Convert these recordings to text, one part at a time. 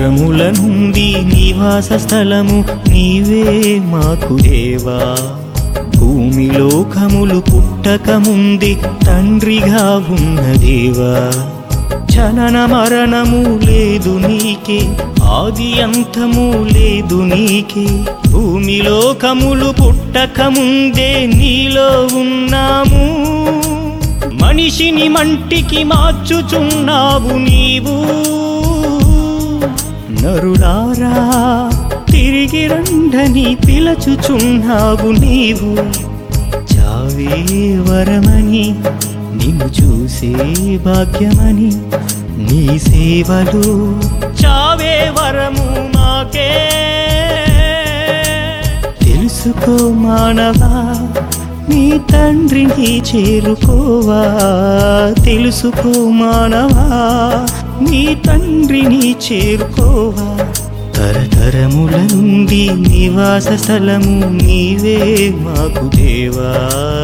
తరతరముల నుండి నివాస స్థలము నీవే మాకు దేవా. భూమి లోకములు పుట్టక ముందే తండ్రిగా ఉన్న దేవా. జనన మరణము లేదు నీకే, ఆది అంతము లేదు నీకే. భూమి లోకములు పుట్టక ముందే నీలో ఉన్నాము. మనిషిని మంటికి మార్చుచున్నావు నీవు. నరులారా తిరిగి రండని పిలచుచున్నావు నీవు. చావే వరమని నిన్ను చూసే భాగ్యమని నీ సేవలు చావే వరము మాకే. తెలుసుకో మానవా నీ తండ్రిని చేరుకోవా. తెలుసుకో మానవా నీ తండ్రిని చేరుకోవా. తరతరముల నుండి నివాస స్థలము నీవే మాకు దేవా.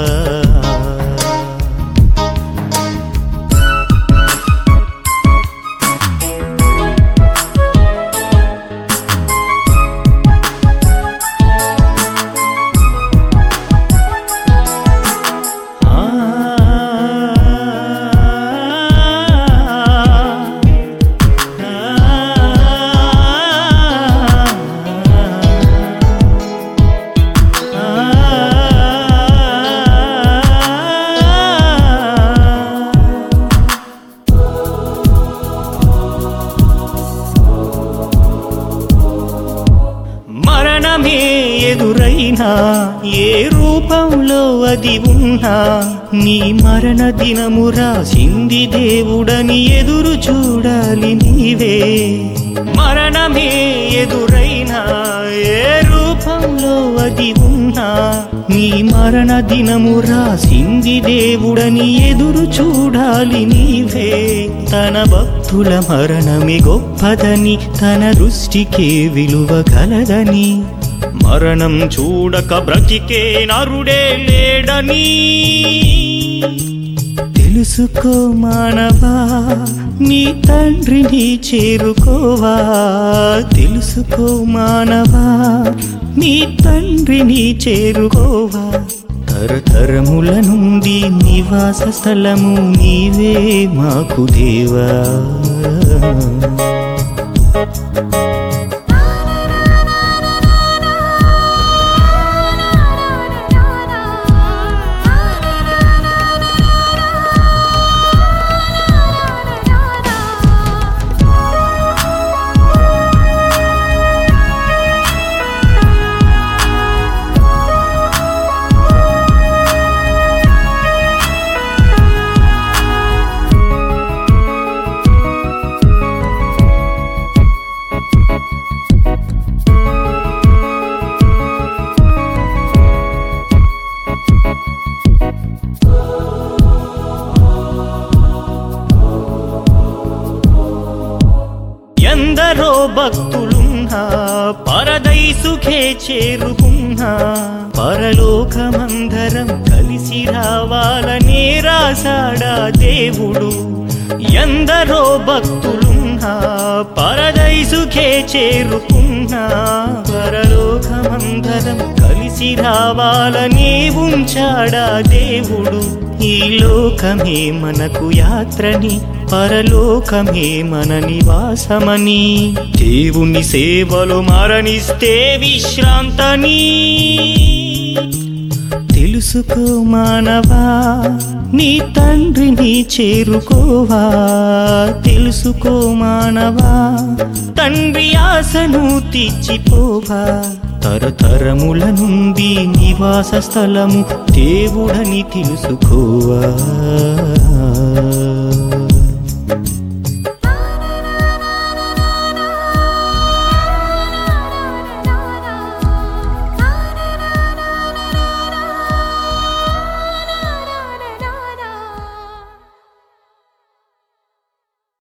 మరణమే ఎదురైనా ఏ రూపంలో అది ఉన్నా నీ మరణ దినము రాసింది దేవుడని ఎదురు చూడాలి నీవే. మరణమే ఎదురైనా ఏ రూపంలో అది ఉన్నా నీ మరణ దినము రాసింది దేవుడని ఎదురు చూడాలి నీవే. తన భక్తుల మరణమే గొప్పదని తన దృష్టికే విలువ కలదని మరణం చూడక బ్రతికే నరుడే లేడని తెలుసుకో మానవా నీ తండ్రిని చేరుకోవా. తెలుసుకో మానవా నీ తండ్రిని చేరుకోవా. తరతరముల నుండి నివాస స్థలము నీవే మాకు దేవా. ఎందరో భక్తులున్నా పరదైసుకే చేరుకున్నా పరలోకమందరం కలిసి రావాలనే రాసాడా దేవుడు. ఎందరో భక్తులున్నా పరదైసుకే చేరుకున్నా పరలోకమందరం కలిసి రావాలనే ఉంచాడా దేవుడు. ఈ లోకమే మనకు యాత్రని పరలోకమే మన నివాసమని దేవుని సేవలో మరణిస్తే విశ్రాంతని తెలుసుకో మానవా నీ తండ్రిని చేరుకోవా. తెలుసుకో మానవా తండ్రి ఆశను తీర్చిపోవా. తరతరముల నుండి నివాస స్థలము దేవుడని తెలుసుకోవా.